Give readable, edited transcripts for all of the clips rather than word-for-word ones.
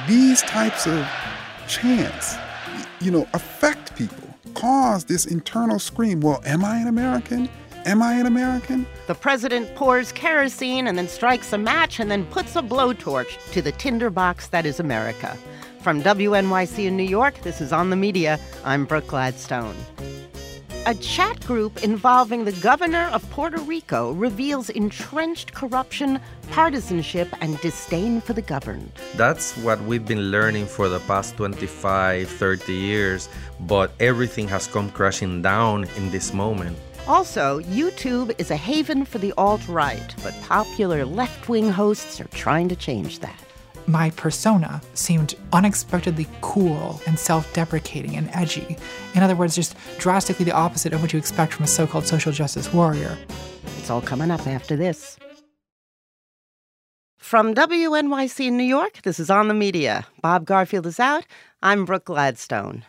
these types of chants, affect people, cause this internal scream, well, am I an American? Am I an American? The president pours kerosene and then strikes a match and then puts a blowtorch to the tinderbox that is America. From WNYC in New York, this is On the Media. I'm Brooke Gladstone. A chat group involving the governor of Puerto Rico reveals entrenched corruption, partisanship, and disdain for the governed. That's what we've been learning for the past 25, 30 years, but everything has come crashing down in this moment. Also, YouTube is a haven for the alt-right, but popular left-wing hosts are trying to change that. My persona seemed unexpectedly cool and self-deprecating and edgy. In other words, just drastically the opposite of what you expect from a so-called social justice warrior. It's all coming up after this. From WNYC in New York, this is On the Media. Bob Garfield is out. I'm Brooke Gladstone.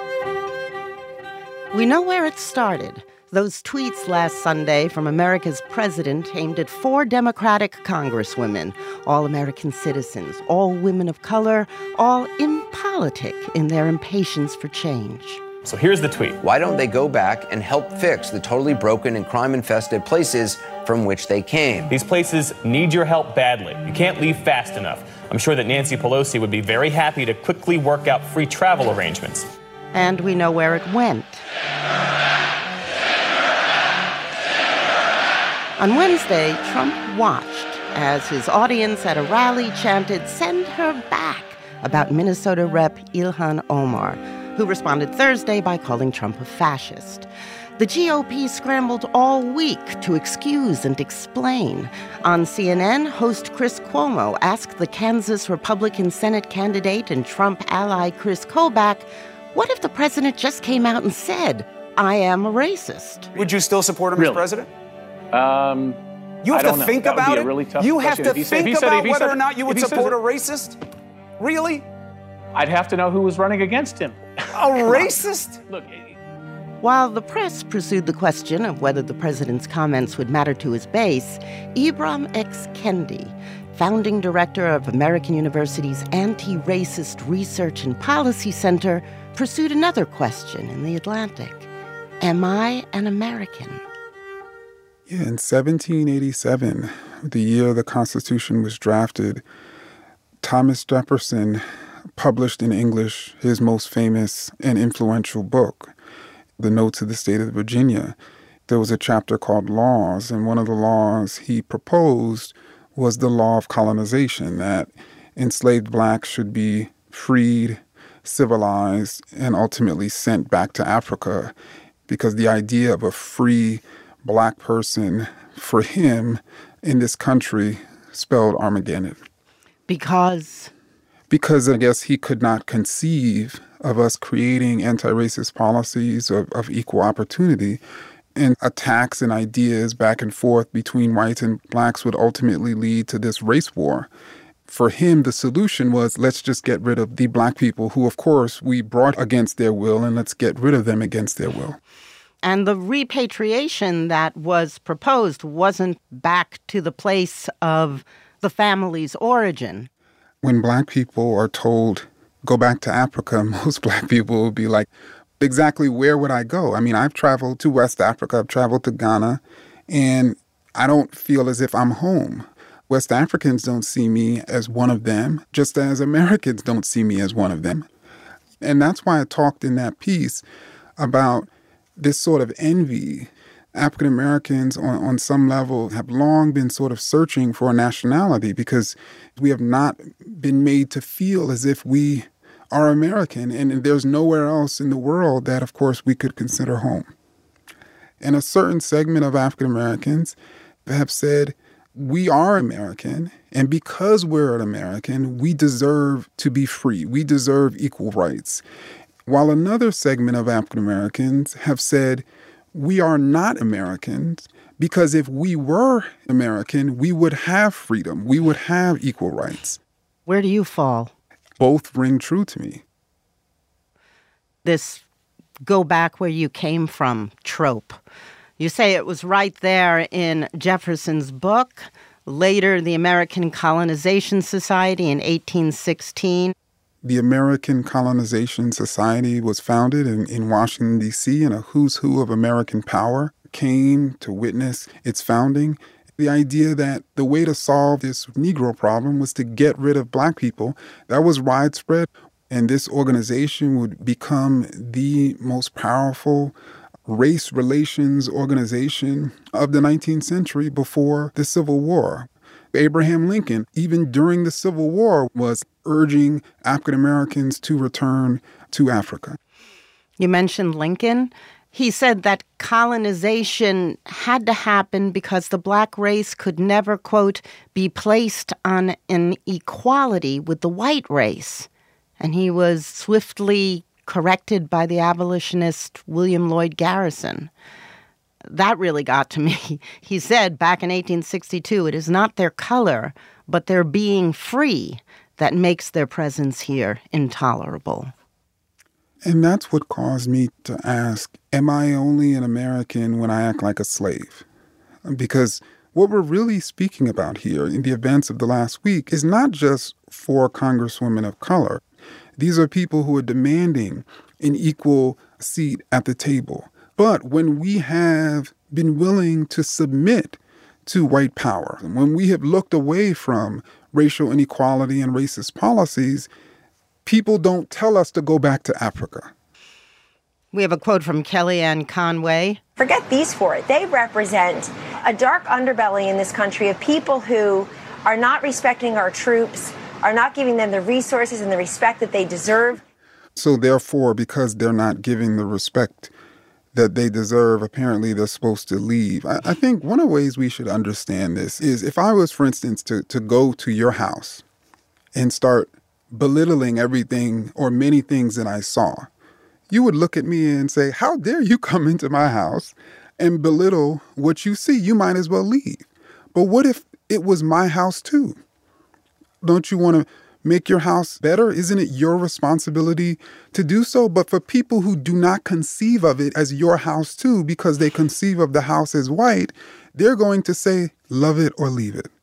We know where it started. Those tweets last Sunday from America's president aimed at 4 Democratic congresswomen, all American citizens, all women of color, all impolitic in their impatience for change. So here's the tweet. Why don't they go back and help fix the totally broken and crime-infested places from which they came? These places need your help badly. You can't leave fast enough. I'm sure that Nancy Pelosi would be very happy to quickly work out free travel arrangements. And we know where it went. On Wednesday, Trump watched as his audience at a rally chanted, "Send her back," about Minnesota Rep. Ilhan Omar, who responded Thursday by calling Trump a fascist. The GOP scrambled all week to excuse and explain. On CNN, host Chris Cuomo asked the Kansas Republican Senate candidate and Trump ally Chris Kobach, what if the president just came out and said, "I am a racist"? Would you still support him as president? You have to think about it? Really you have to think about whether or not you would support a racist? Really? I'd have to know who was running against him. A racist? Look. While the press pursued the question of whether the president's comments would matter to his base, Ibram X. Kendi, founding director of American University's Anti-Racist Research and Policy Center, pursued another question in The Atlantic. Am I an American? Yeah, in 1787, the year the Constitution was drafted, Thomas Jefferson published in English his most famous and influential book, The Notes of the State of Virginia. There was a chapter called Laws, and one of the laws he proposed was the law of colonization, that enslaved blacks should be freed, civilized, and ultimately sent back to Africa, because the idea of a free black person, for him, in this country, spelled Armageddon. Because I guess he could not conceive of us creating anti-racist policies of equal opportunity, and attacks and ideas back and forth between whites and blacks would ultimately lead to this race war. For him, the solution was, let's just get rid of the black people who, of course, we brought against their will, and let's get rid of them against their will. And the repatriation that was proposed wasn't back to the place of the family's origin. When black people are told, go back to Africa, most black people will be like, exactly where would I go? I mean, I've traveled to West Africa, I've traveled to Ghana, and I don't feel as if I'm home. West Africans don't see me as one of them, just as Americans don't see me as one of them. And that's why I talked in that piece about this sort of envy. African Americans on some level have long been sort of searching for a nationality because we have not been made to feel as if we are American. And there's nowhere else in the world that, of course, we could consider home. And a certain segment of African Americans have said, we are American, and because we're an American, we deserve to be free. We deserve equal rights. While another segment of African Americans have said, we are not Americans because if we were American, we would have freedom. We would have equal rights. Where do you fall? Both ring true to me. This go back where you came from trope. You say it was right there in Jefferson's book, later the American Colonization Society in 1816. The American Colonization Society was founded in Washington, D.C., and a who's who of American power came to witness its founding. The idea that the way to solve this Negro problem was to get rid of black people, that was widespread. And this organization would become the most powerful race relations organization of the 19th century before the Civil War. Abraham Lincoln, even during the Civil War, was urging African Americans to return to Africa. You mentioned Lincoln. He said that colonization had to happen because the black race could never, quote, be placed on an equality with the white race. And he was swiftly corrected by the abolitionist William Lloyd Garrison. That really got to me. He said back in 1862, it is not their color, but their being free that makes their presence here intolerable. And that's what caused me to ask, am I only an American when I act like a slave? Because what we're really speaking about here in the events of the last week is not just 4 congresswomen of color. These are people who are demanding an equal seat at the table. But when we have been willing to submit to white power, when we have looked away from racial inequality and racist policies, people don't tell us to go back to Africa. We have a quote from Kellyanne Conway. Forget these 4. They represent a dark underbelly in this country of people who are not respecting our troops, are not giving them the resources and the respect that they deserve. So therefore, because they're not giving the respect that they deserve, apparently they're supposed to leave. I think one of the ways we should understand this is if I was, for instance, to go to your house and start belittling everything or many things that I saw, you would look at me and say, how dare you come into my house and belittle what you see? You might as well leave. But what if it was my house too? Don't you want to make your house better? Isn't it your responsibility to do so? But for people who do not conceive of it as your house too, because they conceive of the house as white, they're going to say, love it or leave it.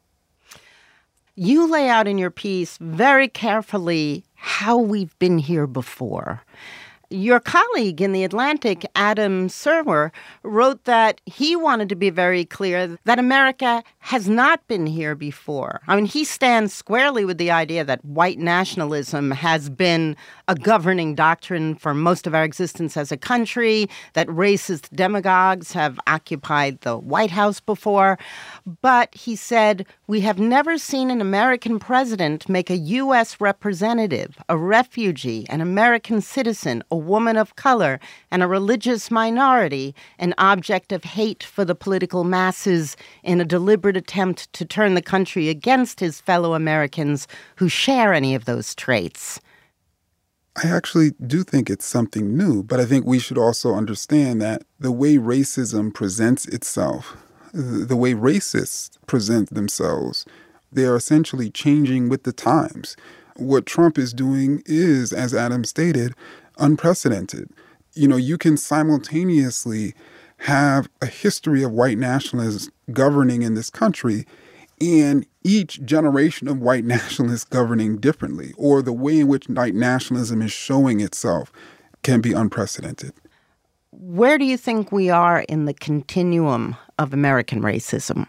You lay out in your piece very carefully how we've been here before. Your colleague in The Atlantic, Adam Serwer, wrote that he wanted to be very clear that America has not been here before. I mean, he stands squarely with the idea that white nationalism has been a governing doctrine for most of our existence as a country, that racist demagogues have occupied the White House before. But he said, we have never seen an American president make a U.S. representative, a refugee, an American citizen, a woman of color, and a religious minority an object of hate for the political masses in a deliberate attempt to turn the country against his fellow Americans who share any of those traits. I actually do think it's something new, but I think we should also understand that the way racism presents itself, the way racists present themselves, they are essentially changing with the times. What Trump is doing is, as Adam stated, unprecedented. You know, you can simultaneously have a history of white nationalists governing in this country and each generation of white nationalists governing differently, or the way in which white nationalism is showing itself can be unprecedented. Where do you think we are in the continuum of American racism?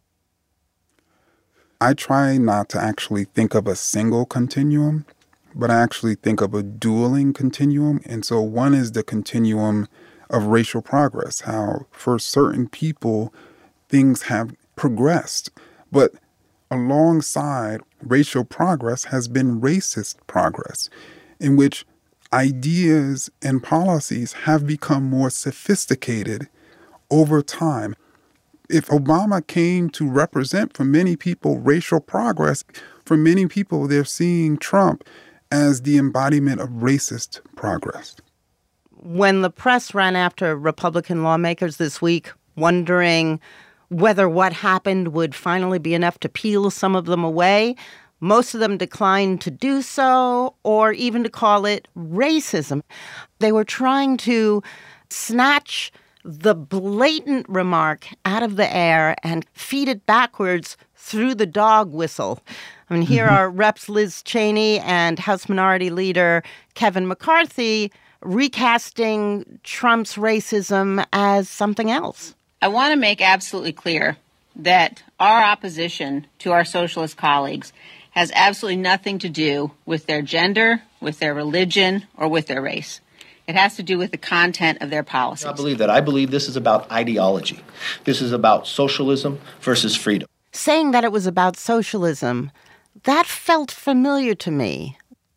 I try not to actually think of a single continuum, but I actually think of a dueling continuum. And so one is the continuum of racial progress, how for certain people things have progressed. But alongside racial progress has been racist progress, in which ideas and policies have become more sophisticated over time. If Obama came to represent for many people racial progress, for many people they're seeing Trump as the embodiment of racist progress. When the press ran after Republican lawmakers this week, wondering whether what happened would finally be enough to peel some of them away, most of them declined to do so or even to call it racism. They were trying to snatch the blatant remark out of the air and feed it backwards through the dog whistle. I mean, here are Reps Liz Cheney and House Minority Leader Kevin McCarthy recasting Trump's racism as something else. I want to make absolutely clear that our opposition to our socialist colleagues has absolutely nothing to do with their gender, with their religion, or with their race. It has to do with the content of their policies. I believe that. I believe this is about ideology. This is about socialism versus freedom. Saying that it was about socialism, that felt familiar to me.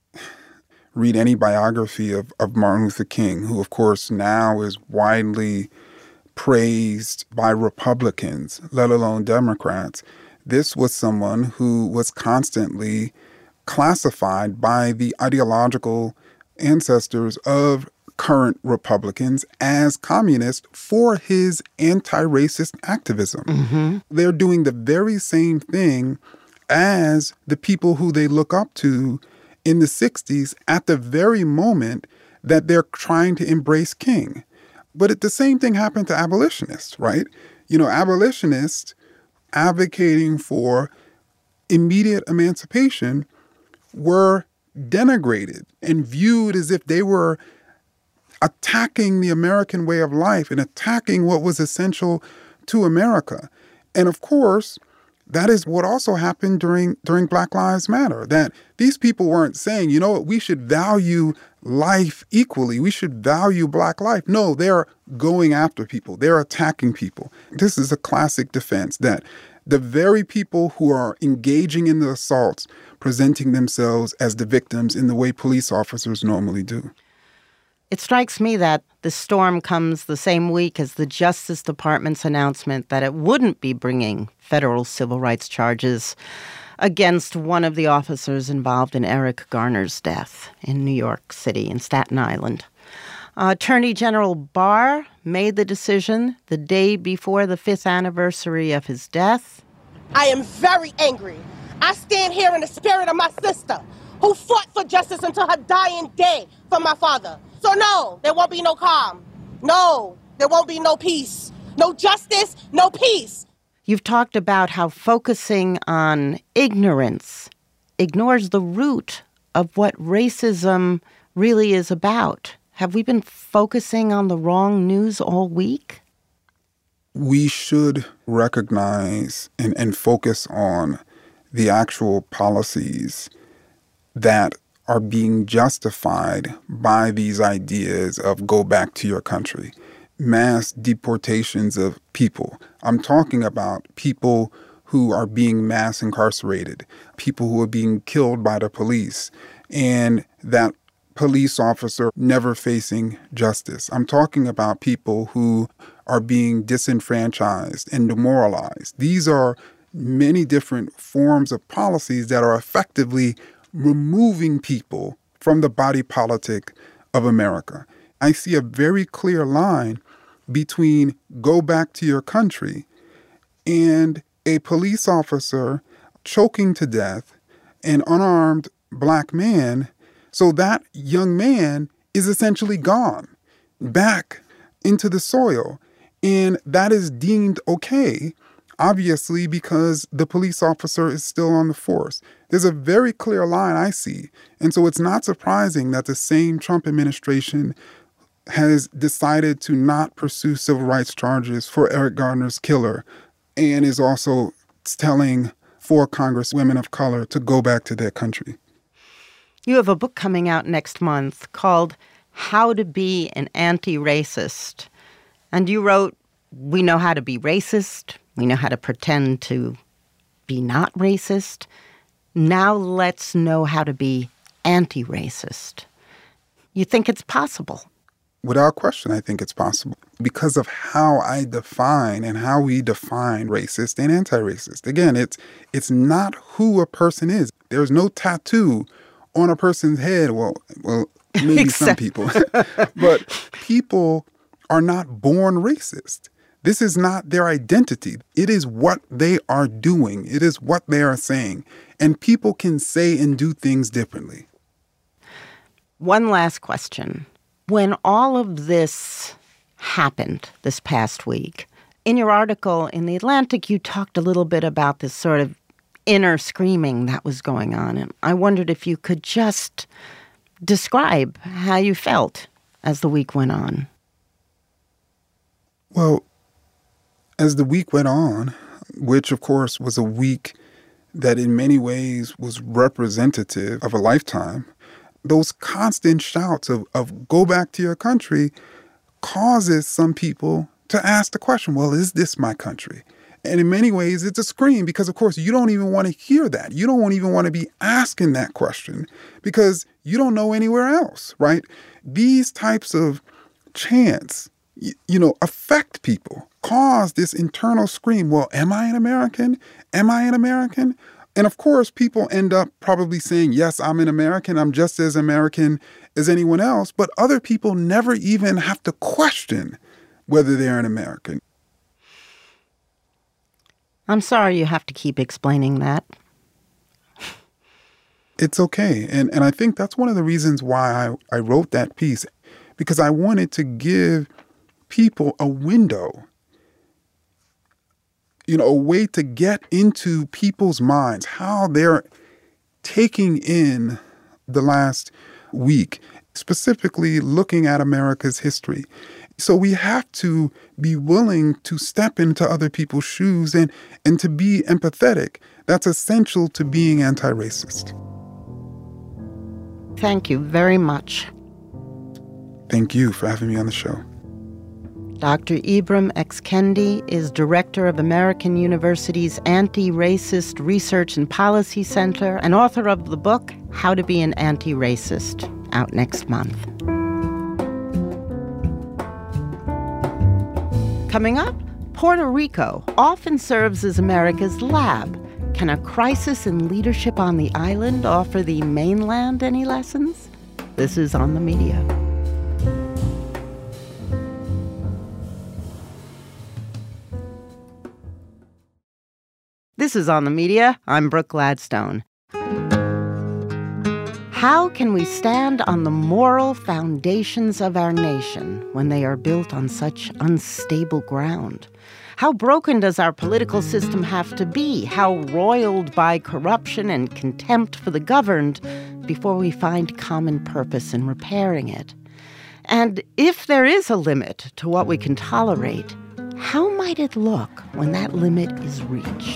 Read any biography of Martin Luther King, who, of course, now is widely praised by Republicans, let alone Democrats. This was someone who was constantly classified by the ideological ancestors of current Republicans as communist for his anti-racist activism. They're doing the very same thing as the people who they look up to in the 60s at the very moment that they're trying to embrace King. But the same thing happened to abolitionists, right? You know, abolitionists advocating for immediate emancipation were denigrated and viewed as if they were attacking the American way of life and attacking what was essential to America. And of course, that is what also happened during Black Lives Matter, that these people weren't saying, you know what, we should value life equally. We should value Black life. No, they're going after people. They're attacking people. This is a classic defense that the very people who are engaging in the assaults presenting themselves as the victims in the way police officers normally do. It strikes me that the storm comes the same week as the Justice Department's announcement that it wouldn't be bringing federal civil rights charges against one of the officers involved in Eric Garner's death in New York City, in Staten Island. Attorney General Barr made the decision the day before the 5th anniversary of his death. I am very angry. I stand here in the spirit of my sister, who fought for justice until her dying day for my father. So no, there won't be no calm. No, there won't be no peace. No justice, no peace. You've talked about how focusing on ignorance ignores the root of what racism really is about. Have we been focusing on the wrong news all week? We should recognize and focus on the actual policies that are being justified by these ideas of go back to your country. Mass deportations of people. I'm talking about people who are being mass incarcerated, people who are being killed by the police, and that police officer never facing justice. I'm talking about people who are being disenfranchised and demoralized. These are many different forms of policies that are effectively removing people from the body politic of America. I see a very clear line between go back to your country and a police officer choking to death an unarmed Black man, so that young man is essentially gone back into the soil. And that is deemed okay, obviously, because the police officer is still on the force. There's a very clear line I see. And so it's not surprising that the same Trump administration has decided to not pursue civil rights charges for Eric Garner's killer and is also telling 4 Congresswomen of color to go back to their country. You have a book coming out next month called How to Be an Anti-Racist. And you wrote, we know how to be racist. We know how to pretend to be not racist. Now let's know how to be anti-racist. You think it's possible? Without question, I think it's possible because of how I define and how we define racist and anti-racist. Again, it's not who a person is. There's no tattoo on a person's head. Well, maybe some people. But people are not born racist. This is not their identity. It is what they are doing. It is what they are saying. And people can say and do things differently. One last question. When all of this happened this past week. In your article in The Atlantic, you talked a little bit about this sort of inner screaming that was going on. And I wondered if you could just describe how you felt as the week went on. Well, as the week went on, which of course was a week that in many ways was representative of a lifetime, those constant shouts of go back to your country causes some people to ask the question, well, is this my country? And in many ways, it's a scream because, of course, you don't even want to hear that. You don't even want to be asking that question because you don't know anywhere else, right? These types of chants, affect people, cause this internal scream. Well, am I an American? Am I an American? And of course, people end up probably saying, yes, I'm an American. I'm just as American as anyone else. But other people never even have to question whether they're an American. I'm sorry you have to keep explaining that. It's okay. And I think that's one of the reasons why I wrote that piece, because I wanted to give people a window, a way to get into people's minds, how they're taking in the last week, specifically looking at America's history. So we have to be willing to step into other people's shoes and to be empathetic. That's essential to being anti-racist. Thank you very much. Thank you for having me on the show. Dr. Ibram X. Kendi is director of American University's Anti-Racist Research and Policy Center and author of the book, How to Be an Anti-Racist, out next month. Coming up, Puerto Rico often serves as America's lab. Can a crisis in leadership on the island offer the mainland any lessons? This is On the Media. This is On the Media. I'm Brooke Gladstone. How can we stand on the moral foundations of our nation when they are built on such unstable ground? How broken does our political system have to be? How roiled by corruption and contempt for the governed before we find common purpose in repairing it? And if there is a limit to what we can tolerate, how might it look when that limit is reached?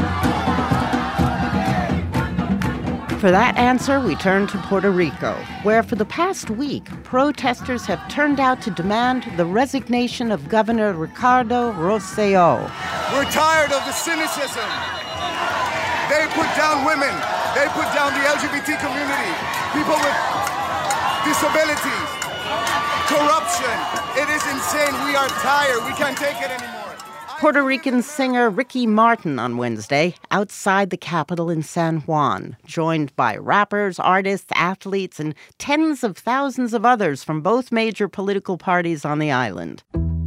For that answer, we turn to Puerto Rico, where for the past week, protesters have turned out to demand the resignation of Governor Ricardo Rosselló. We're tired of the cynicism. They put down women. They put down the LGBT community, people with disabilities, corruption. It is insane. We are tired. We can't take it anymore. Puerto Rican singer Ricky Martin on Wednesday outside the capital in San Juan, joined by rappers, artists, athletes, and tens of thousands of others from both major political parties on the island.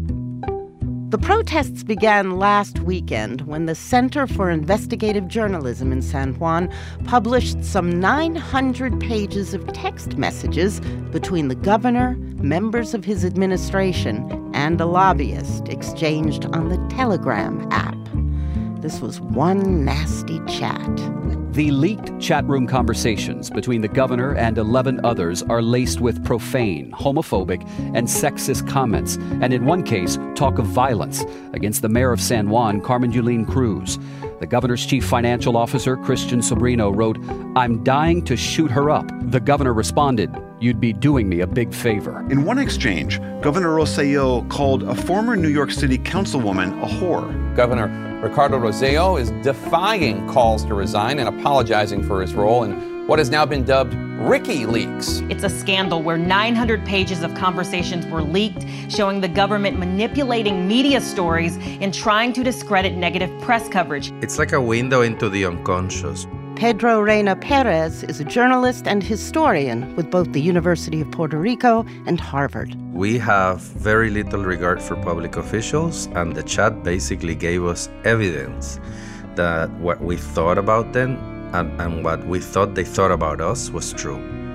The protests began last weekend when the Center for Investigative Journalism in San Juan published some 900 pages of text messages between the governor, members of his administration, and a lobbyist exchanged on the Telegram app. This was one nasty chat. The leaked chat room conversations between the governor and 11 others are laced with profane, homophobic, and sexist comments, and in one case, talk of violence against the mayor of San Juan, Carmen Yulín Cruz. The governor's chief financial officer, Christian Sobrino, wrote, "I'm dying to shoot her up." The governor responded, "You'd be doing me a big favor." In one exchange, Governor Rosselló called a former New York City councilwoman a whore. Governor Ricardo Rosselló is defying calls to resign and apologizing for his role in what has now been dubbed Ricky Leaks. It's a scandal where 900 pages of conversations were leaked, showing the government manipulating media stories and trying to discredit negative press coverage. It's like a window into the unconscious. Pedro Reina Perez is a journalist and historian with both the University of Puerto Rico and Harvard. We have very little regard for public officials, and the chat basically gave us evidence that what we thought about them and what we thought they thought about us was true.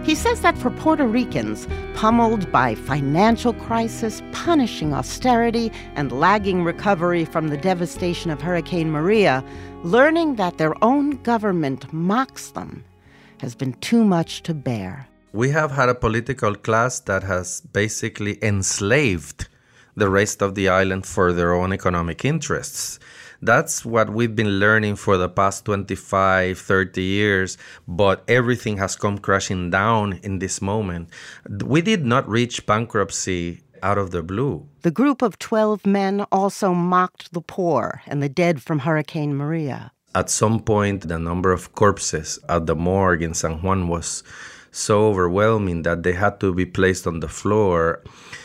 He says that for Puerto Ricans, pummeled by financial crisis, punishing austerity, and lagging recovery from the devastation of Hurricane Maria, learning that their own government mocks them has been too much to bear. We have had a political class that has basically enslaved the rest of the island for their own economic interests. That's what we've been learning for the past 25, 30 years, but everything has come crashing down in this moment. We did not reach bankruptcy out of the blue. The group of 12 men also mocked the poor and the dead from Hurricane Maria. At some point, the number of corpses at the morgue in San Juan was so overwhelming that they had to be placed on the floor.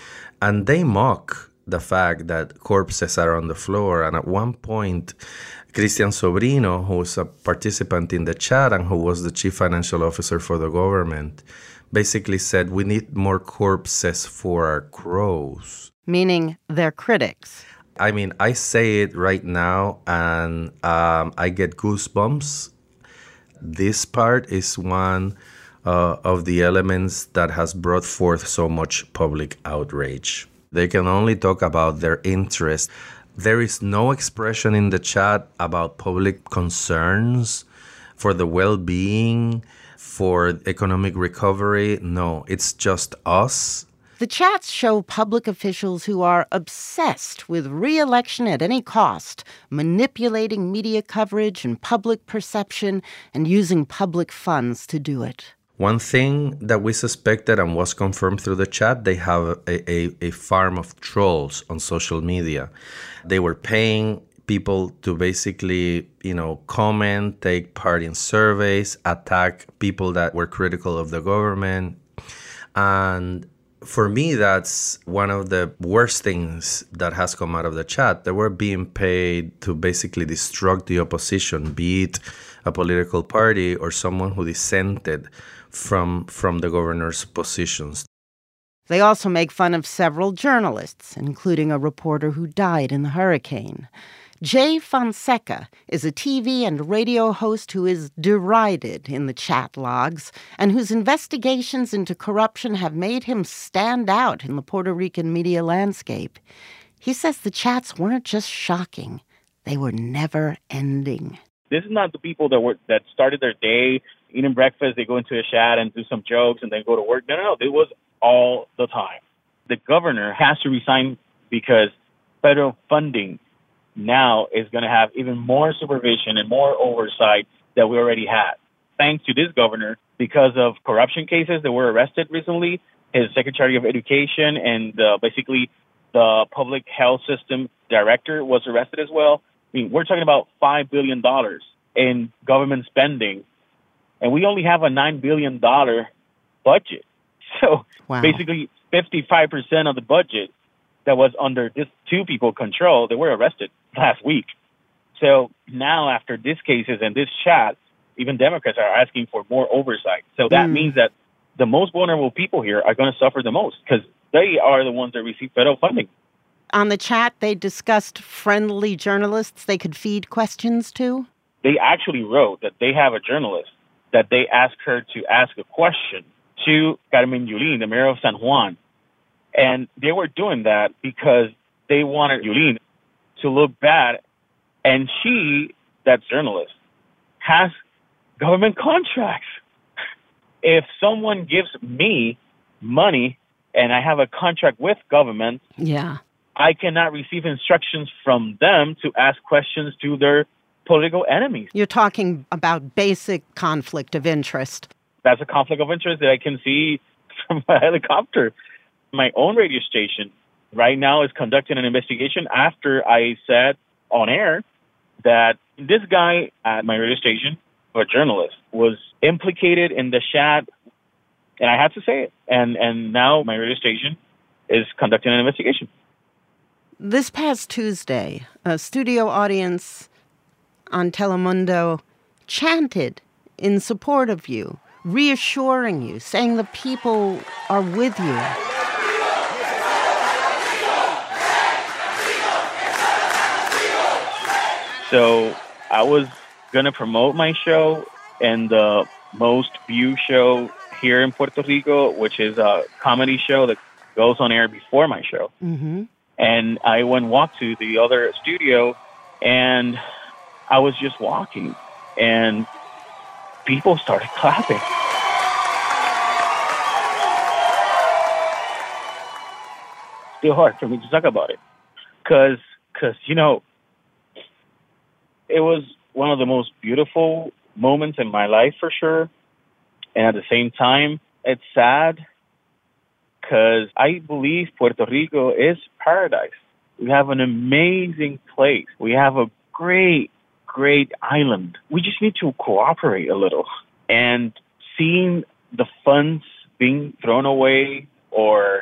And they mock the fact that corpses are on the floor. And at one point, Cristian Sobrino, who was a participant in the chat and who was the chief financial officer for the government, basically said, we need more corpses for our crows. Meaning their critics. I mean, I say it right now and I get goosebumps. This part is one of the elements that has brought forth so much public outrage. They can only talk about their interest. There is no expression in the chat about public concerns for the well-being, for economic recovery. No, it's just us. The chats show public officials who are obsessed with re-election at any cost, manipulating media coverage and public perception, and using public funds to do it. One thing that we suspected and was confirmed through the chat, they have a farm of trolls on social media. They were paying people to basically, comment, take part in surveys, attack people that were critical of the government. And for me, that's one of the worst things that has come out of the chat. They were being paid to basically destruct the opposition, be it a political party or someone who dissented from the governor's positions. They also make fun of several journalists, including a reporter who died in the hurricane. Jay Fonseca is a TV and radio host who is derided in the chat logs and whose investigations into corruption have made him stand out in the Puerto Rican media landscape. He says the chats weren't just shocking, they were never ending. This is not the people that started their day eating breakfast, they go into a chat and do some jokes and then go to work. No. It was all the time. The governor has to resign because federal funding now is going to have even more supervision and more oversight than we already had. Thanks to this governor, because of corruption cases that were arrested recently, his Secretary of Education and basically the public health system director was arrested as well. I mean, we're talking about $5 billion in government spending, and we only have a $9 billion budget. So basically 55% of the budget that was under this two people control, they were arrested last week. So now after these cases and this chat, even Democrats are asking for more oversight. So that means that the most vulnerable people here are going to suffer the most because they are the ones that receive federal funding. On the chat, they discussed friendly journalists they could feed questions to? They actually wrote that they have a journalist that they asked her to ask a question to Carmen Yulín, the mayor of San Juan. And they were doing that because they wanted Yulín to look bad. And she, that journalist, has government contracts. If someone gives me money and I have a contract with government, I cannot receive instructions from them to ask questions to their political enemies. You're talking about basic conflict of interest. That's a conflict of interest that I can see from a helicopter. My own radio station right now is conducting an investigation after I said on air that this guy at my radio station, a journalist, was implicated in the chat, and I had to say it. And now my radio station is conducting an investigation. This past Tuesday, a studio audience on Telemundo chanted in support of you, reassuring you, saying the people are with you. So I was going to promote my show, and the most viewed show here in Puerto Rico, which is a comedy show that goes on air before my show. Mm-hmm. And I walked to the other studio, and I was just walking, and people started clapping. Still hard for me to talk about it, because you know, it was one of the most beautiful moments in my life for sure, and at the same time, it's sad because I believe Puerto Rico is paradise. We have an amazing place. We have a great, great island. We just need to cooperate a little. And seeing the funds being thrown away or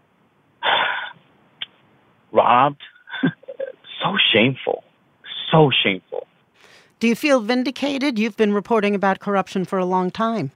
robbed, so shameful. So shameful. Do you feel vindicated? You've been reporting about corruption for a long time.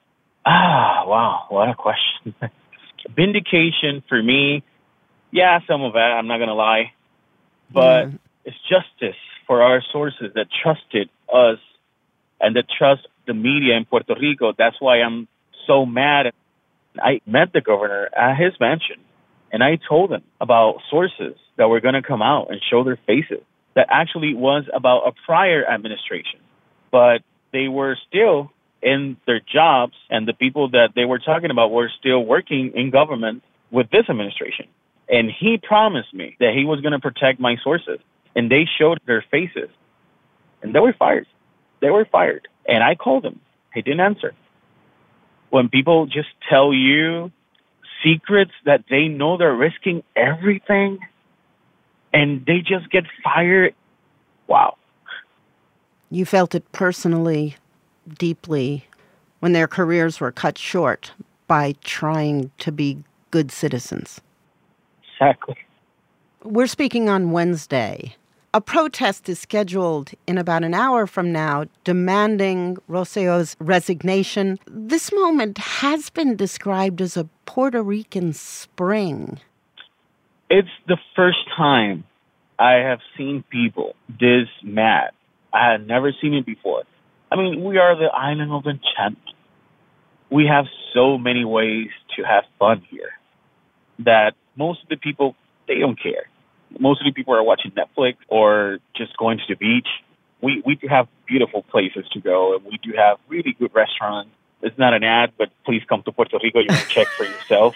Wow. What a question. Vindication for me, yeah, some of that, I'm not going to lie. But it's justice for our sources that trusted us and that trust the media in Puerto Rico. That's why I'm so mad. I met the governor at his mansion, and I told him about sources that were going to come out and show their faces. That actually was about a prior administration. But they were still in their jobs, and the people that they were talking about were still working in government with this administration. And he promised me that he was going to protect my sources. And they showed their faces. And they were fired. They were fired. And I called him. He didn't answer. When people just tell you secrets that they know they're risking everything, and they just get fired, wow. You felt it personally, deeply, when their careers were cut short by trying to be good citizens. Exactly. We're speaking on Wednesday. A protest is scheduled in about an hour from now demanding Roseo's resignation. This moment has been described as a Puerto Rican spring. It's the first time I have seen people this mad. I had never seen it before. I mean, we are the island of enchantment. We have so many ways to have fun here that most of the people, they don't care. Most of the people are watching Netflix or just going to the beach. We do have beautiful places to go, and we do have really good restaurants. It's not an ad, but please come to Puerto Rico. You can check for yourself.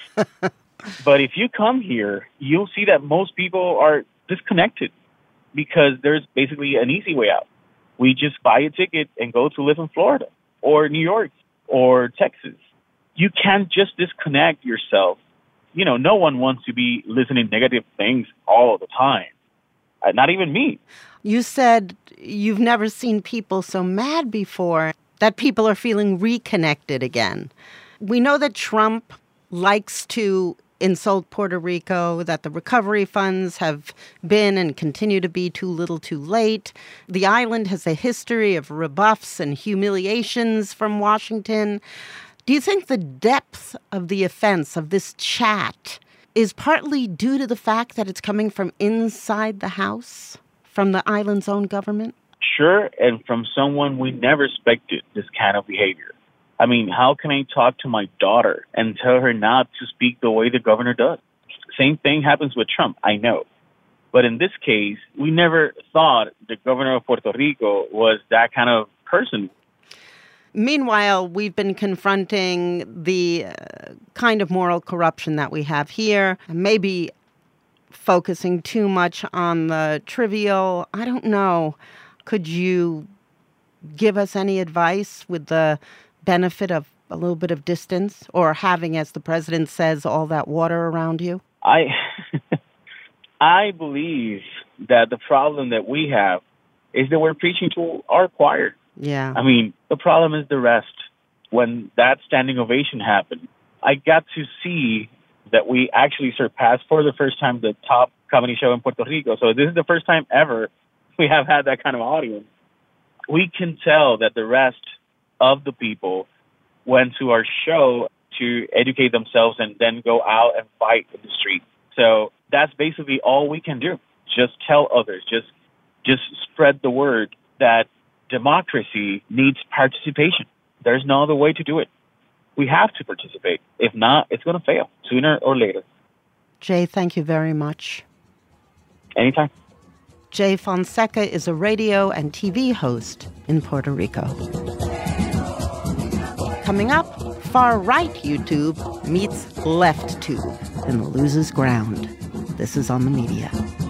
But if you come here, you'll see that most people are disconnected because there's basically an easy way out. We just buy a ticket and go to live in Florida or New York or Texas. You can't just disconnect yourself. You know, no one wants to be listening negative things all the time. Not even me. You said you've never seen people so mad before, that people are feeling reconnected again. We know that Trump likes to insult Puerto Rico, that the recovery funds have been and continue to be too little too late. The island has a history of rebuffs and humiliations from Washington. Do you think the depth of the offense of this chat is partly due to the fact that it's coming from inside the house, from the island's own government? Sure, and from someone we never expected this kind of behavior. I mean, how can I talk to my daughter and tell her not to speak the way the governor does? Same thing happens with Trump, I know. But in this case, we never thought the governor of Puerto Rico was that kind of person. Meanwhile, we've been confronting the kind of moral corruption that we have here, maybe focusing too much on the trivial. I don't know. Could you give us any advice with the benefit of a little bit of distance, or having, as the president says, all that water around you? I believe that the problem that we have is that we're preaching to our choir. Yeah. I mean, the problem is the rest. When that standing ovation happened, I got to see that we actually surpassed for the first time the top comedy show in Puerto Rico. So this is the first time ever we have had that kind of audience. We can tell that the rest of the people went to our show to educate themselves and then go out and fight in the street. So that's basically all we can do. Just tell others, just spread the word that democracy needs participation. There's no other way to do it. we have to participate. If not, it's going to fail sooner or later. Jay, thank you very much. Anytime. Jay Fonseca is a radio and TV host in Puerto Rico. Coming up, far-right YouTube meets left tube and loses ground. This is On the Media.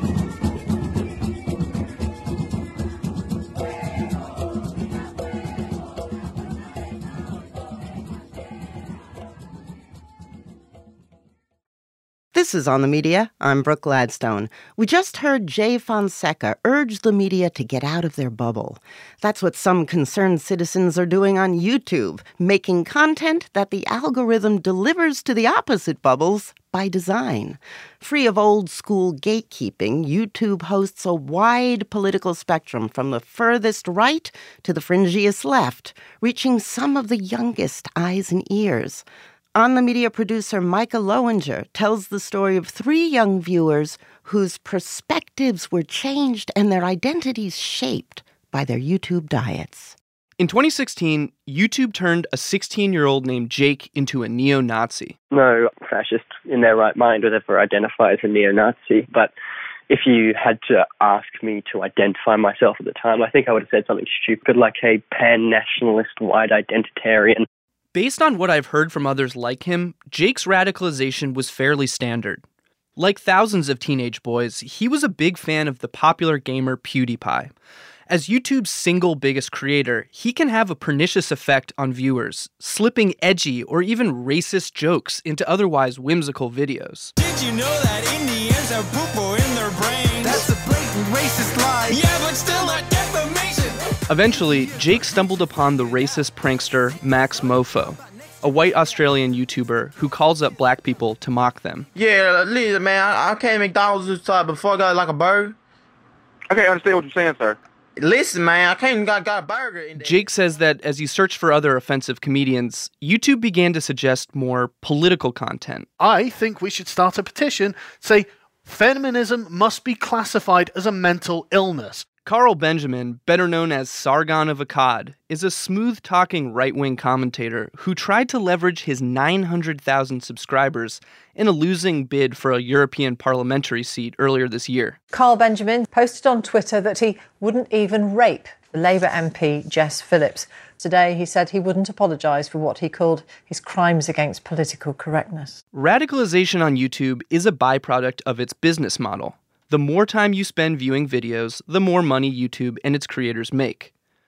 This is On the Media. I'm Brooke Gladstone. We just heard Jay Fonseca urge the media to get out of their bubble. That's what some concerned citizens are doing on YouTube, making content that the algorithm delivers to the opposite bubbles by design. Free of old-school gatekeeping, YouTube hosts a wide political spectrum from the furthest right to the fringiest left, reaching some of the youngest eyes and ears. On the Media producer Micah Lowinger tells the story of 3 young viewers whose perspectives were changed and their identities shaped by their YouTube diets. In 2016, YouTube turned a 16-year-old named Jake into a neo-Nazi. No fascist in their right mind would ever identify as a neo-Nazi, but if you had to ask me to identify myself at the time, I think I would have said something stupid like a pan-nationalist white identitarian. Based on what I've heard from others like him, Jake's radicalization was fairly standard. Like thousands of teenage boys, he was a big fan of the popular gamer PewDiePie. As YouTube's single biggest creator, he can have a pernicious effect on viewers, slipping edgy or even racist jokes into otherwise whimsical videos. Did you know that Indians have poo-poo in their brains? That's a blatant racist lie. Yeah, but still not defamation. Eventually, Jake stumbled upon the racist prankster Max Mofo, a white Australian YouTuber who calls up black people to mock them. Yeah, listen, man, I came to McDonald's this time before I got like a burger. I can't understand what you're saying, sir. Listen, man, I came and got a burger. In there. Jake says that as he searched for other offensive comedians, YouTube began to suggest more political content. I think we should start a petition, say, feminism must be classified as a mental illness. Carl Benjamin, better known as Sargon of Akkad, is a smooth-talking right-wing commentator who tried to leverage his 900,000 subscribers in a losing bid for a European parliamentary seat earlier this year. Carl Benjamin posted on Twitter that he wouldn't even rape the Labour MP Jess Phillips. Today, he said he wouldn't apologise for what he called his crimes against political correctness. Radicalization on YouTube is a byproduct of its business model. The more time you spend viewing videos, the more money YouTube and its creators make.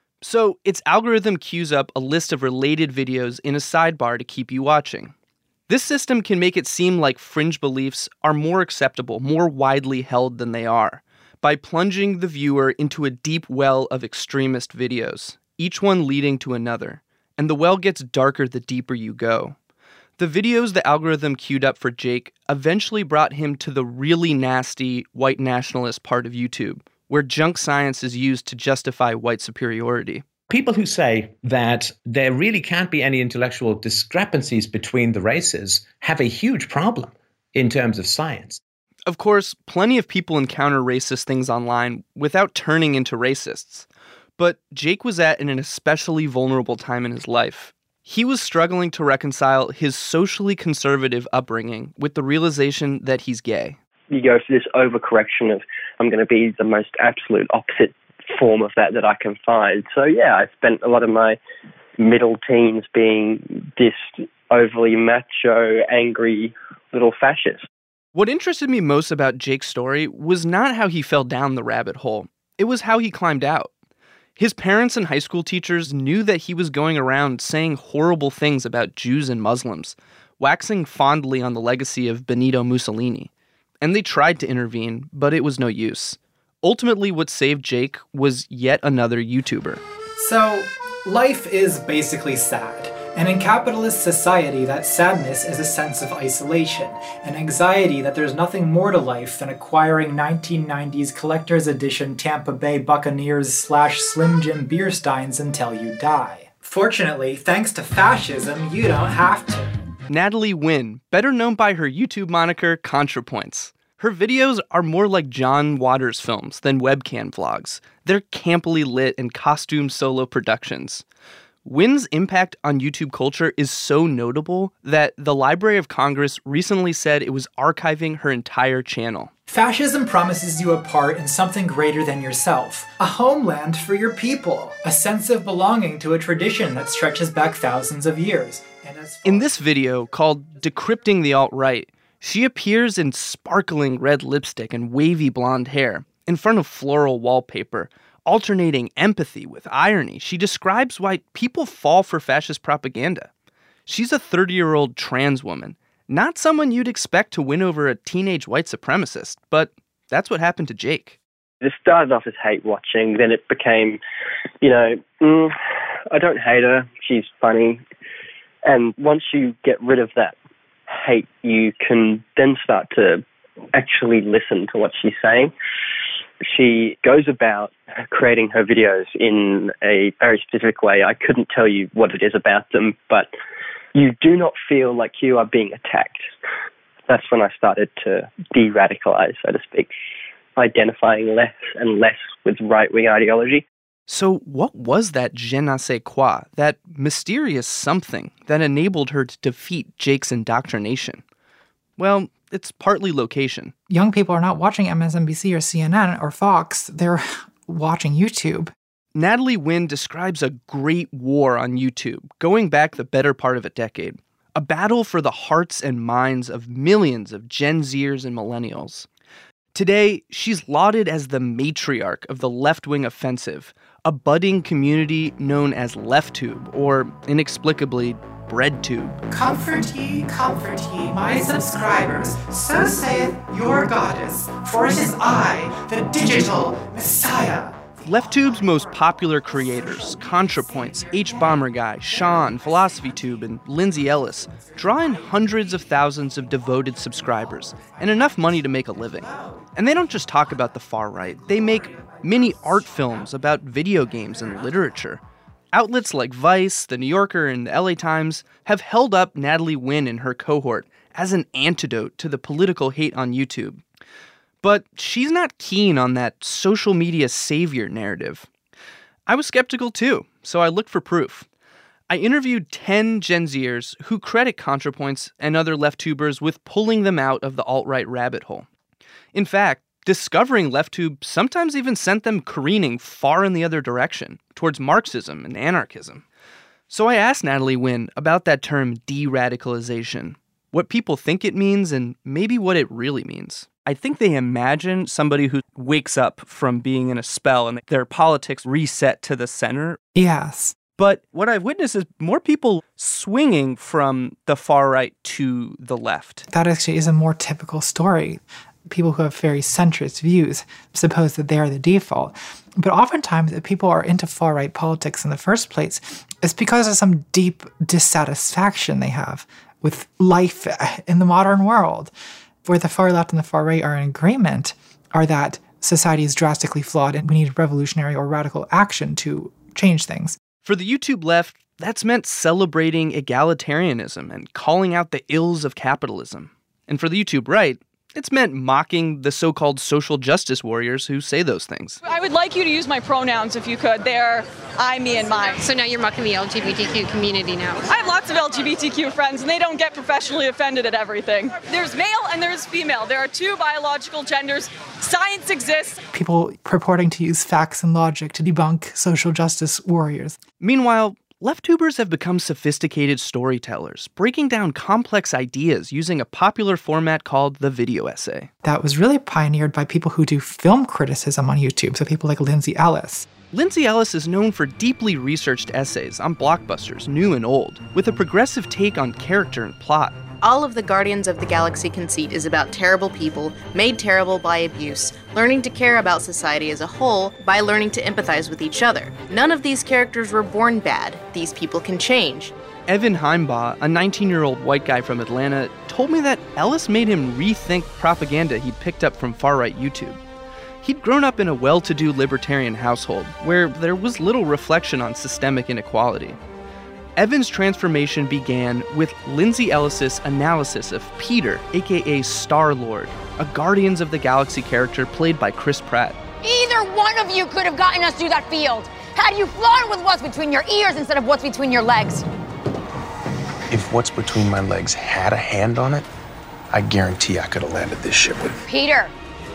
So its algorithm queues up a list of related videos in a sidebar to keep you watching. This system can make it seem like fringe beliefs are more acceptable, more widely held than they are, by plunging the viewer into a deep well of extremist videos, each one leading to another. And the well gets darker the deeper you go. The videos the algorithm queued up for Jake eventually brought him to the really nasty white nationalist part of YouTube, where junk science is used to justify white superiority. People who say that there really can't be any intellectual discrepancies between the races have a huge problem in terms of science. Of course, plenty of people encounter racist things online without turning into racists. But Jake was at an especially vulnerable time in his life. He was struggling to reconcile his socially conservative upbringing with the realization that he's gay. You go for this overcorrection of, I'm going to be the most absolute opposite form of that I can find. So yeah, I spent a lot of my middle teens being this overly macho, angry little fascist. What interested me most about Jake's story was not how he fell down the rabbit hole. It was how he climbed out. His parents and high school teachers knew that he was going around saying horrible things about Jews and Muslims, waxing fondly on the legacy of Benito Mussolini. And they tried to intervene, but it was no use. Ultimately, what saved Jake was yet another YouTuber. So, life is basically sad. And in capitalist society, that sadness is a sense of isolation, an anxiety that there's nothing more to life than acquiring 1990s collector's edition Tampa Bay Buccaneers / Slim Jim beer steins until you die. Fortunately, thanks to fascism, you don't have to. Natalie Wynn, better known by her YouTube moniker ContraPoints. Her videos are more like John Waters films than webcam vlogs. They're campily lit and costume solo productions. Nguyen's impact on YouTube culture is so notable that the Library of Congress recently said it was archiving her entire channel. Fascism promises you a part in something greater than yourself, a homeland for your people, a sense of belonging to a tradition that stretches back thousands of years. In this video, called Decrypting the Alt-Right, she appears in sparkling red lipstick and wavy blonde hair, in front of floral wallpaper, alternating empathy with irony. She describes why people fall for fascist propaganda. She's a 30-year-old trans woman, not someone you'd expect to win over a teenage white supremacist, but that's what happened to Jake. It started off as hate watching, then it became, I don't hate her, she's funny. And once you get rid of that hate, you can then start to actually listen to what she's saying. She goes about creating her videos in a very specific way. I couldn't tell you what it is about them, but you do not feel like you are being attacked. That's when I started to de-radicalize, so to speak, identifying less and less with right-wing ideology. So what was that je ne sais quoi, that mysterious something that enabled her to defeat Jake's indoctrination? Well, it's partly location. Young people are not watching MSNBC or CNN or Fox. They're watching YouTube. Natalie Nguyen describes a great war on YouTube, going back the better part of a decade. A battle for the hearts and minds of millions of Gen Zers and millennials. Today, she's lauded as the matriarch of the left-wing offensive, a budding community known as LeftTube, or inexplicably, BreadTube. Comfort ye, my subscribers, so saith your goddess, for it is I, the digital Messiah. LeftTube's most popular creators, ContraPoints, HBomberGuy, Sean, PhilosophyTube, and Lindsay Ellis, draw in hundreds of thousands of devoted subscribers and enough money to make a living. And they don't just talk about the far right, they make mini art films about video games and literature. Outlets like Vice, The New Yorker, and the LA Times have held up Natalie Nguyen and her cohort as an antidote to the political hate on YouTube. But she's not keen on that social media savior narrative. I was skeptical too, so I looked for proof. I interviewed 10 Gen Zers who credit ContraPoints and other LeftTubers with pulling them out of the alt-right rabbit hole. In fact, discovering LeftTube sometimes even sent them careening far in the other direction, towards Marxism and anarchism. So I asked Natalie Nguyen about that term de-radicalization, what people think it means, and maybe what it really means. I think they imagine somebody who wakes up from being in a spell and their politics reset to the center. Yes. But what I've witnessed is more people swinging from the far right to the left. That actually is a more typical story. People who have very centrist views suppose that they are the default. But oftentimes, if people are into far-right politics in the first place, it's because of some deep dissatisfaction they have with life in the modern world. Where the far left and the far right are in agreement are that society is drastically flawed and we need revolutionary or radical action to change things. For the YouTube left, that's meant celebrating egalitarianism and calling out the ills of capitalism. And for the YouTube right, it's meant mocking the so-called social justice warriors who say those things. I would like you to use my pronouns if you could. They're I, me, and mine. So now you're mocking the LGBTQ community now. I have lots of LGBTQ friends, and they don't get professionally offended at everything. There's male and there's female. There are two biological genders. Science exists. People purporting to use facts and logic to debunk social justice warriors. Meanwhile, LeftTubers have become sophisticated storytellers, breaking down complex ideas using a popular format called the video essay. That was really pioneered by people who do film criticism on YouTube, so people like Lindsay Ellis. Lindsay Ellis is known for deeply researched essays on blockbusters, new and old, with a progressive take on character and plot. All of the Guardians of the Galaxy conceit is about terrible people, made terrible by abuse, learning to care about society as a whole by learning to empathize with each other. None of these characters were born bad. These people can change. Evan Heimbaugh, a 19-year-old white guy from Atlanta, told me that Ellis made him rethink propaganda he'd picked up from far-right YouTube. He'd grown up in a well-to-do libertarian household where there was little reflection on systemic inequality. Evan's transformation began with Lindsay Ellis' analysis of Peter, aka Star-Lord, a Guardians of the Galaxy character played by Chris Pratt. Either one of you could have gotten us through that field. Had you flown with what's between your ears instead of what's between your legs? If what's between my legs had a hand on it, I guarantee I could have landed this ship with it. Peter,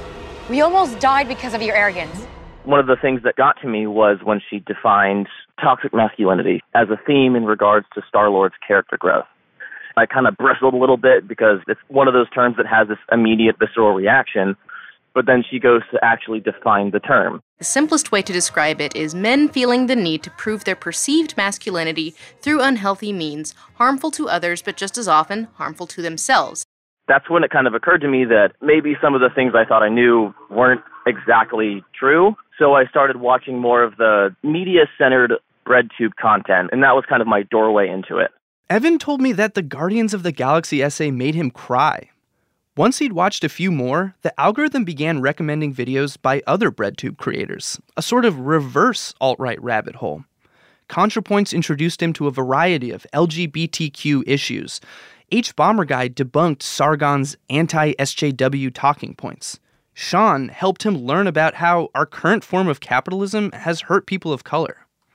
we almost died because of your arrogance. One of the things that got to me was when she defined toxic masculinity as a theme in regards to Star-Lord's character growth. I kind of bristled a little bit because it's one of those terms that has this immediate visceral reaction, but then she goes to actually define the term. The simplest way to describe it is men feeling the need to prove their perceived masculinity through unhealthy means, harmful to others, but just as often harmful to themselves. That's when it kind of occurred to me that maybe some of the things I thought I knew weren't exactly true. So I started watching more of the media-centered BreadTube content, and that was kind of my doorway into it. Evan told me that the Guardians of the Galaxy essay made him cry. Once he'd watched a few more, the algorithm began recommending videos by other BreadTube creators, a sort of reverse alt-right rabbit hole. ContraPoints introduced him to a variety of LGBTQ issues. H-Bomber-Guy debunked Sargon's anti-SJW talking points. Sean helped him learn about how our current form of capitalism has hurt people of color.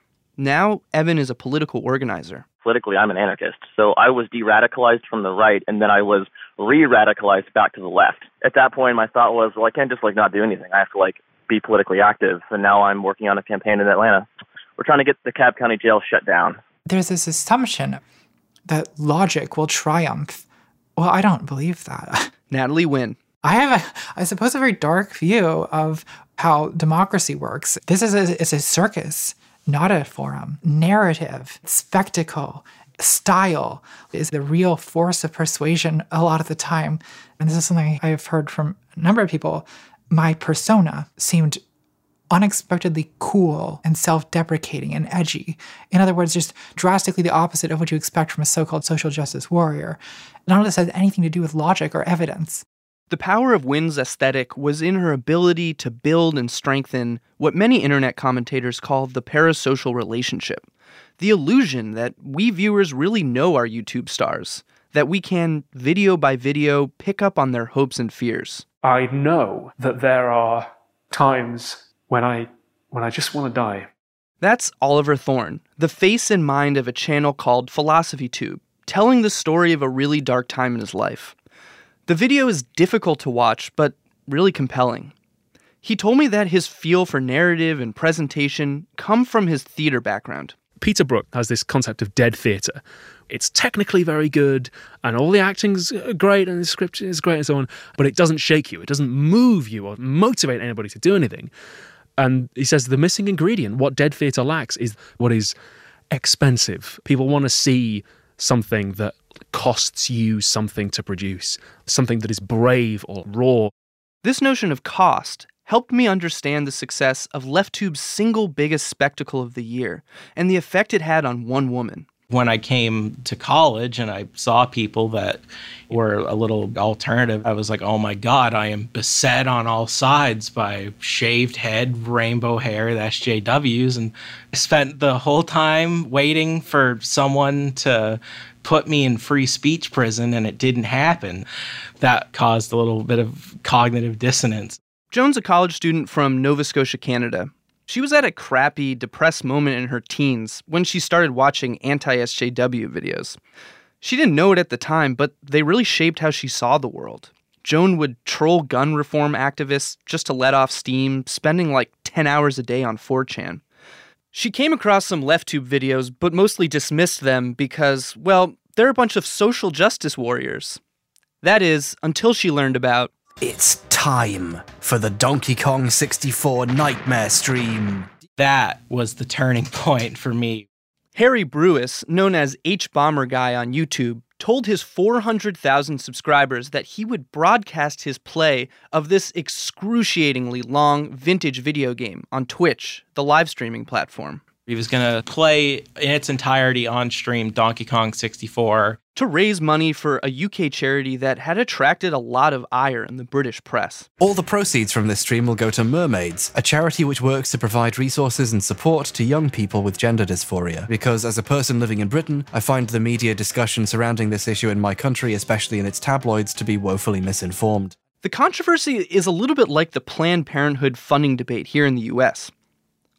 Now, Evan is a political organizer. Politically, I'm an anarchist, so I was de-radicalized from the right, and then I was re-radicalized back to the left. At that point, my thought was, well, I can't just, not do anything. I have to, be politically active, and now I'm working on a campaign in Atlanta. We're trying to get the Cobb County Jail shut down. There's this assumption that logic will triumph. Well, I don't believe that. Natalie Wynn. I have, I suppose, a very dark view of how democracy works. This is it's a circus, not a forum. Narrative, spectacle, style is the real force of persuasion a lot of the time. And this is something I've heard from a number of people. My persona seemed unexpectedly cool and self-deprecating and edgy. In other words, just drastically the opposite of what you expect from a so-called social justice warrior. None of this has anything to do with logic or evidence. The power of Wynn's aesthetic was in her ability to build and strengthen what many internet commentators call the parasocial relationship. The illusion that we viewers really know our YouTube stars, that we can, video by video, pick up on their hopes and fears. I know that there are times when I just want to die. That's Oliver Thorne, the face and mind of a channel called PhilosophyTube, telling the story of a really dark time in his life. The video is difficult to watch, but really compelling. He told me that his feel for narrative and presentation come from his theater background. Peter Brook has this concept of dead theatre. It's technically very good, and all the acting's great, and the script is great and so on, but it doesn't shake you. It doesn't move you or motivate anybody to do anything. And he says the missing ingredient, what dead theatre lacks, is what is expensive. People want to see something that costs you something to produce, something that is brave or raw. This notion of cost helped me understand the success of LeftTube's single biggest spectacle of the year and the effect it had on one woman. When I came to college and I saw people that were a little alternative, I was like, oh my God, I am beset on all sides by shaved head, rainbow hair, the SJWs. And I spent the whole time waiting for someone to put me in free speech prison, and it didn't happen. That caused a little bit of cognitive dissonance. Joan's a college student from Nova Scotia, Canada. She was at a crappy, depressed moment in her teens when she started watching anti-SJW videos. She didn't know it at the time, but they really shaped how she saw the world. Joan would troll gun reform activists just to let off steam, spending 10 hours a day on 4chan. She came across some LeftTube videos, but mostly dismissed them because, well, they're a bunch of social justice warriors. That is, until she learned about... It's time for the Donkey Kong 64 Nightmare stream. That was the turning point for me. Harry Brewis, known as H-Bomber-Guy on YouTube, told his 400,000 subscribers that he would broadcast his play of this excruciatingly long vintage video game on Twitch, the live streaming platform. He was going to play in its entirety on stream Donkey Kong 64. To raise money for a UK charity that had attracted a lot of ire in the British press. All the proceeds from this stream will go to Mermaids, a charity which works to provide resources and support to young people with gender dysphoria. Because as a person living in Britain, I find the media discussion surrounding this issue in my country, especially in its tabloids, to be woefully misinformed. The controversy is a little bit like the Planned Parenthood funding debate here in the US.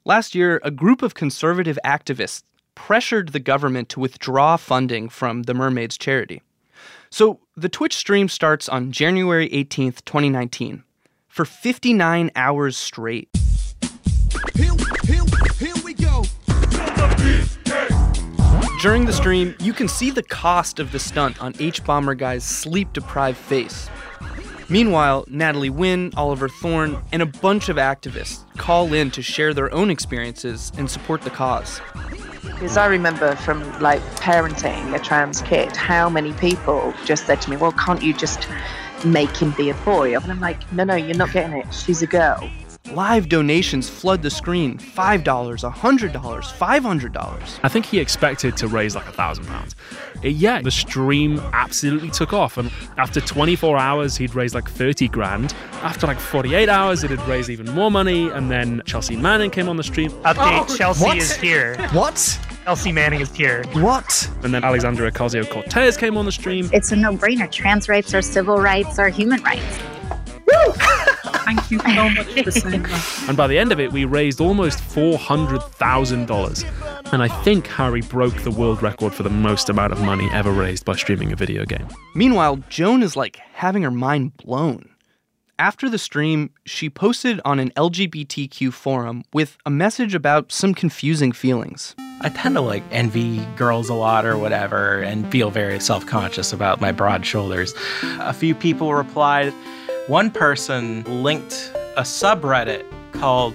Last year, a group of conservative activists pressured the government to withdraw funding from the Mermaids charity. So the Twitch stream starts on January 18th, 2019, for 59 hours straight. Here we go. During the stream, you can see the cost of the stunt on H-Bomber Guy's sleep-deprived face. Meanwhile, Natalie Wynn, Oliver Thorne, and a bunch of activists call in to share their own experiences and support the cause. Because I remember from parenting a trans kid, how many people just said to me, well, can't you just make him be a boy? And I'm like, no, you're not getting it. She's a girl. Live donations flood the screen. $5, $100, $500. I think he expected to raise like £1,000. Yeah, the stream absolutely took off. And after 24 hours, he'd raised like 30 grand. After like 48 hours, it had raised even more money. And then Chelsea Manning came on the stream. Update, Chelsea is here. What? Chelsea Manning is here. What? And then Alexandria Ocasio-Cortez came on the stream. It's a no-brainer. Trans rights are civil rights or human rights. Woo! Thank you so much for saying that. And by the end of it, we raised almost $400,000. And I think Harry broke the world record for the most amount of money ever raised by streaming a video game. Meanwhile, Joan is like having her mind blown. After the stream, she posted on an LGBTQ forum with a message about some confusing feelings. I tend to like envy girls a lot or whatever and feel very self-conscious about my broad shoulders. A few people replied. One person linked a subreddit called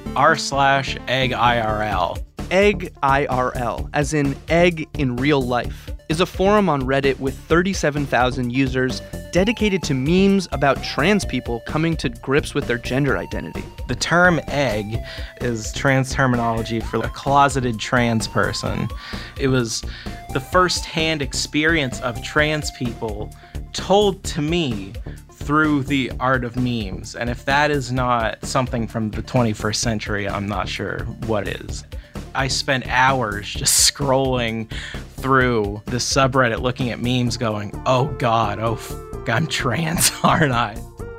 r/EggIRL. Egg IRL, as in egg in real life, is a forum on Reddit with 37,000 users dedicated to memes about trans people coming to grips with their gender identity. The term egg is trans terminology for a closeted trans person. It was the first-hand experience of trans people told to me through the art of memes. And if that is not something from the 21st century, I'm not sure what is. I spent hours just scrolling through the subreddit looking at memes going, oh God, I'm trans, aren't I?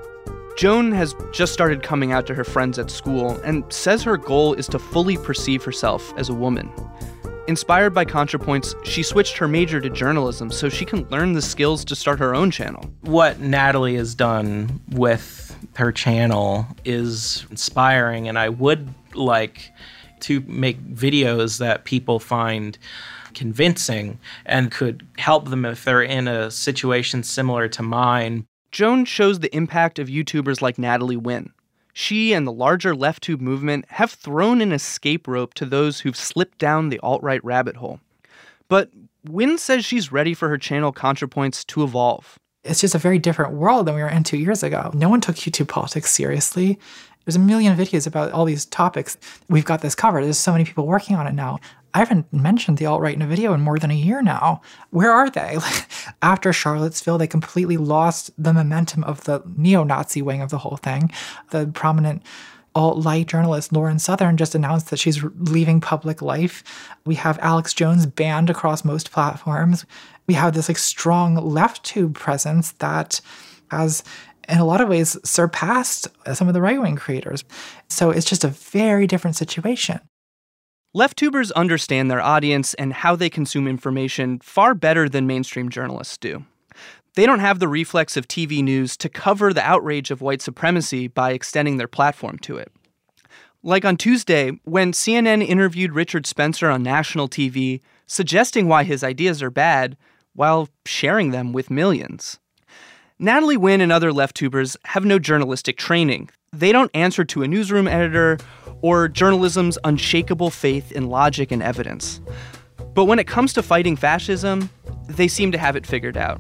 Joan has just started coming out to her friends at school and says her goal is to fully perceive herself as a woman. Inspired by ContraPoints, she switched her major to journalism so she can learn the skills to start her own channel. What Natalie has done with her channel is inspiring, and I would like to make videos that people find convincing and could help them if they're in a situation similar to mine. Joan shows the impact of YouTubers like Natalie Wynn. She and the larger LeftTube movement have thrown an escape rope to those who've slipped down the alt-right rabbit hole. But Wynn says she's ready for her channel ContraPoints to evolve. It's just a very different world than we were in 2 years ago. No one took YouTube politics seriously. There's a million videos about all these topics. We've got this covered. There's so many people working on it now. I haven't mentioned the alt-right in a video in more than a year now. Where are they? After Charlottesville, they completely lost the momentum of the neo-Nazi wing of the whole thing. The prominent alt-right journalist Lauren Southern just announced that she's leaving public life. We have Alex Jones banned across most platforms. We have this strong LeftTube presence that has, in a lot of ways, surpassed some of the right-wing creators. So it's just a very different situation. LeftTubers understand their audience and how they consume information far better than mainstream journalists do. They don't have the reflex of TV news to cover the outrage of white supremacy by extending their platform to it. Like on Tuesday, when CNN interviewed Richard Spencer on national TV, suggesting why his ideas are bad, while sharing them with millions. Natalie Wynn and other LeftTubers have no journalistic training. They don't answer to a newsroom editor or journalism's unshakable faith in logic and evidence. But when it comes to fighting fascism, they seem to have it figured out.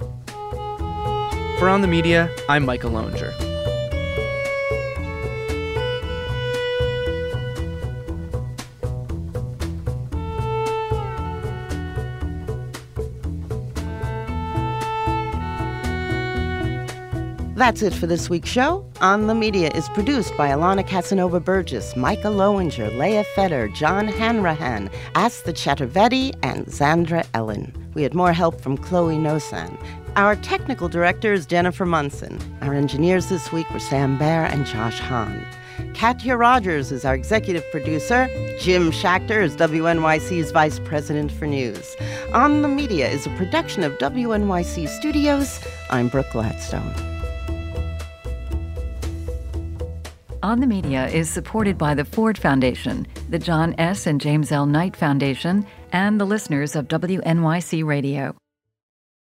For On the Media, I'm Micah Loewinger. That's it for this week's show. On the Media is produced by Alana Casanova-Burgess, Micah Loewinger, Leah Feder, John Hanrahan, Asta Chaturvedi, and Zandra Ellen. We had more help from Chloe Nosan. Our technical director is Jennifer Munson. Our engineers this week were Sam Baer and Josh Hahn. Katya Rogers is our executive producer. Jim Schachter is WNYC's vice president for news. On the Media is a production of WNYC Studios. I'm Brooke Gladstone. On the Media is supported by the Ford Foundation, the John S. and James L. Knight Foundation, and the listeners of WNYC Radio.